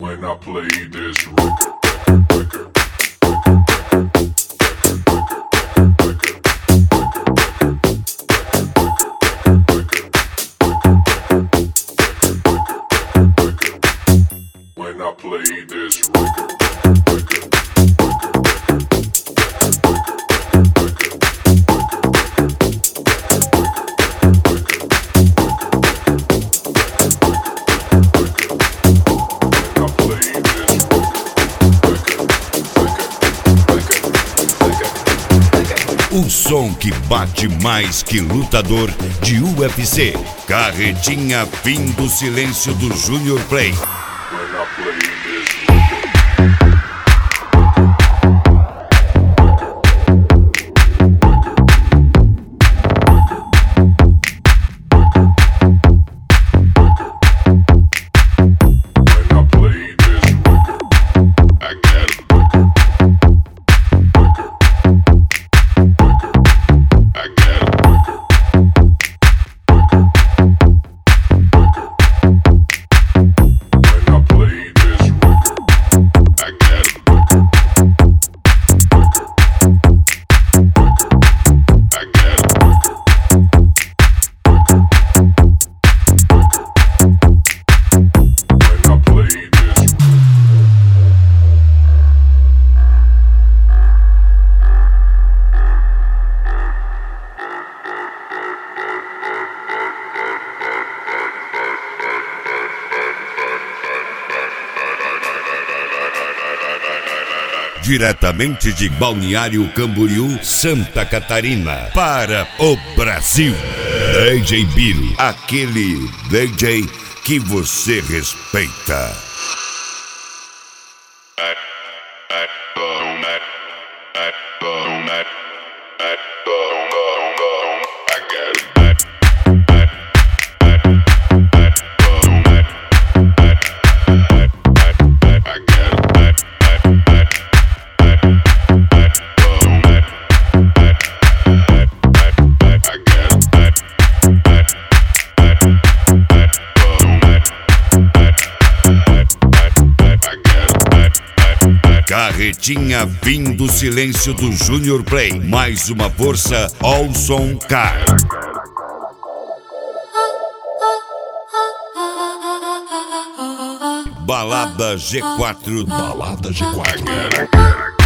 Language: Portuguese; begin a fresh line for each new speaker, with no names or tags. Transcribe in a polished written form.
When I play this record. When I play this record.
O som que bate mais que lutador de UFC. Carretinha, fim do silêncio do Junior Play. Diretamente de Balneário Camboriú, Santa Catarina, para o Brasil. DJ Bill, aquele DJ que você respeita. Carretinha, fim do silêncio do Junior Play. Mais uma força, Olson Car. Balada G4. Balada G4.